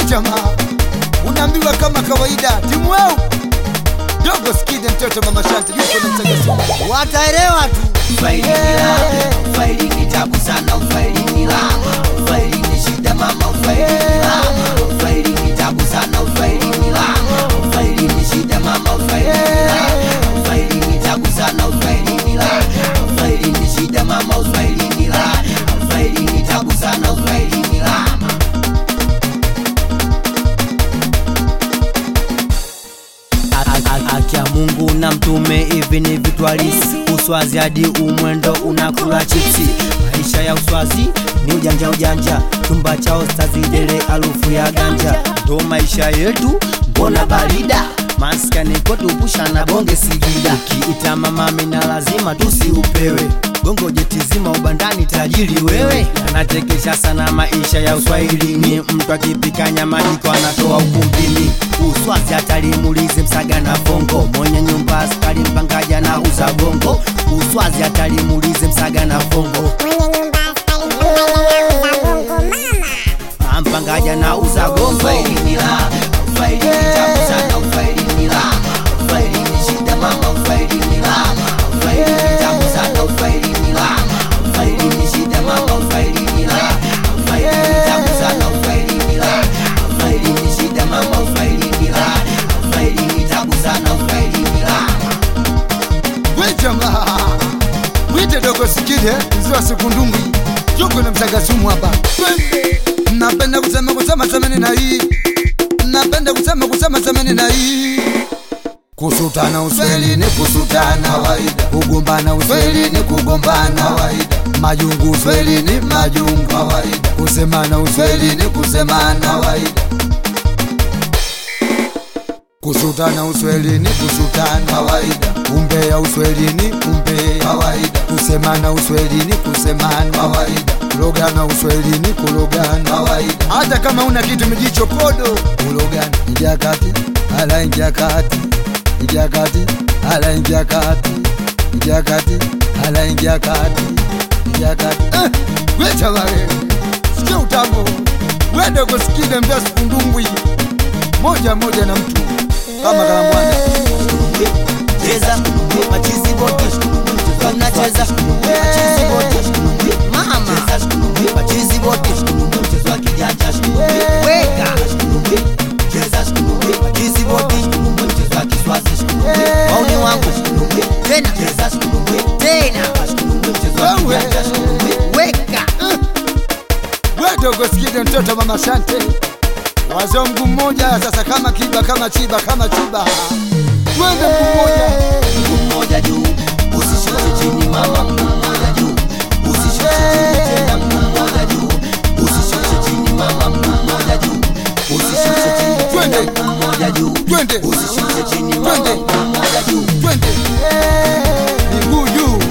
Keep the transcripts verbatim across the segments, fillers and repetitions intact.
jamaa, unaambiwa kama kawaida timu wao Dogo Skide mtoto mama Shante yuko na mtagaso. Wataelewa tu. Faili nila, faili ni tabu sana, faili nila, faili ni shida mama, faili nila, faili ni tabu sana, faili nila, faili ni shida mama, faili nila, faili ni tabu sana, faili nila, faili ni shida mama, faili nila, faili ni tabu sana, faili nila. Akia Mungu na mtume hivi ni vitu halisi. Uswazi hadi umwendo unakula chipsi. Maisha ya uswazi ni ujanja ujanja. Chumba cha ostazi dele alufu ya ganja. Ndo maisha yetu mbona barida. Maskani kwetu pusha na bonge sigida. Kiita mama mina lazima tusiupewe. Gongo jetizima ubandani tajiri wewe. Anatekesha sana maisha ya uswahili. Ni mtu akipika nyama jiko anatoa ukumbini. Uswazi atalimulize msaga na fongo. Mwenye nyumba askari mpangaja na uza gongo. Uswazi atalimulize msaga na fongo. Mwenye nyumba askari mpangaja na uza gongo mama. Mpangaja na uza gongo. Faili nila, faili ni tabu sana, faili nila, faili ni shida mama, faili nila, faili ni tabu sana, faili nila, faili ni shida mama, faili nila, faili ni tabu sana, faili nila, faili ni shida mama, faili nila, faili ni tabu sana, faili nila. We jamaa, wite Dogo Skide mzee Sekundumbi yuko na mtagasumu hapa. Napenda kusema kusema semeni na hii. Napenda kusema kusema semeni na hii. Kusutana uswahili ni kusutana kawaida. Kugombana uswahili ni kugombana kawaida. Majungu uswahili ni majungu kawaida. Kusemana uswahili ni kusemana kawaida. Kusutana uswahili ni kusutana kawaida. Umbea uswahili ni umbea kawaida. Kusemana uswahili ni kusemana kawaida. Kulogana uswahili ni kulogana kawaida. Hata kama una kitu mijicho kodo kulogana. Ingia kati, ala ingia kati. Ingia kati, ala ingia kati. Ingia kati, ala ingia kati. Ingia kati. Eh, wecha wale. Sikia utambo. We Dogo Skide mzee Sekundumbi. Moja moja na mtu kama Kalambwana. Cheza machizi boti, tunacheza machizi boti. Mama machizi boti, mchezo wa kijanja. Weka cheza machizi boti, mchezo wa kiswazi. Maoni wangu tena cheza tena mchezo wa kijanja. Weka we Dogo Skide mtoto mama Shante. Wazongu mmoja sasa kama kiba kama chiba kama chiba. Twende mmoja mmoja juu, usishuke chini mama, mmoja juu, usishuke chini tena mmoja juu, usishuke chini mama, mmoja juu, usishuke chini twende mmoja juu, twende usishuke chini twende mmoja juu, twende miguu juu,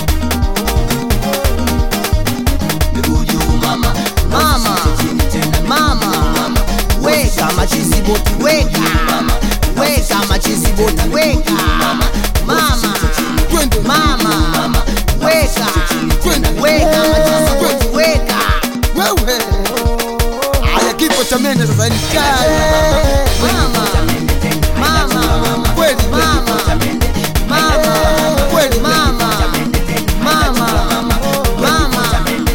miguu juu mama, mama mama, weka machizi boti, weka mama, weka machizi boti, weka mama, mama twende mama, weka weka machizi boti, weka wewe. Haya kipo cha mene sasa ni kali mama, mama kweli mama, mama kweli mama, mama mama, mama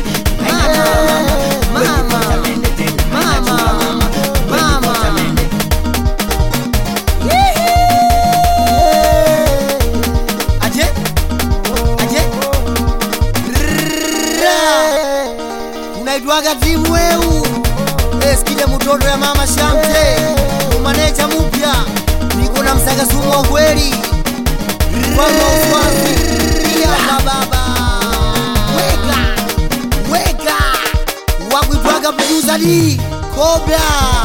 unaitwaga timu weu. Skide mtoto ya mama Shante, umaneja mupya. Niko na msagasumu wa kweli. Wako uswazi pia baba. Weka weka wakuitwaga producer D Cobra.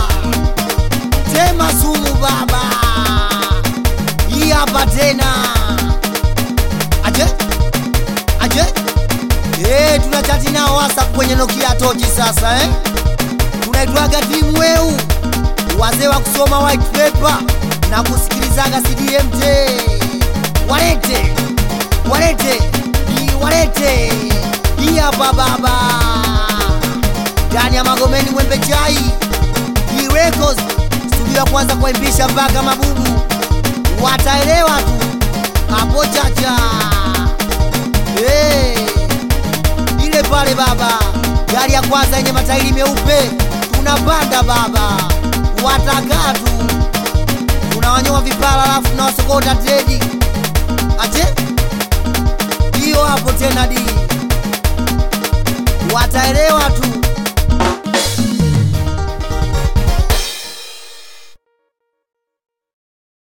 Tema sumu baba. Hii hapa tena. Aje aje eh, tunachati nao WhatsApp kwenye Nokia tochi sasa eh. Tunaitwaga timu weu, wazee wa kusoma white paper na kusikilizaga C D M T. Walete walete ni walete hii hapa baba. Ndani ya Magomeni Mwembe Chai D Records, studio ya kwanza kuimbisha mpaka mabubu. Wataelewa tu hapo chacha. Hey, ile pale baba, gari ya kwanza yenye matairi meupe, tunapanda baba. Watakaa tu, tunawanyoa vipala alafu tunawasokota tredi. Aje? Hiyo hapo tena di. Wataelewa tu.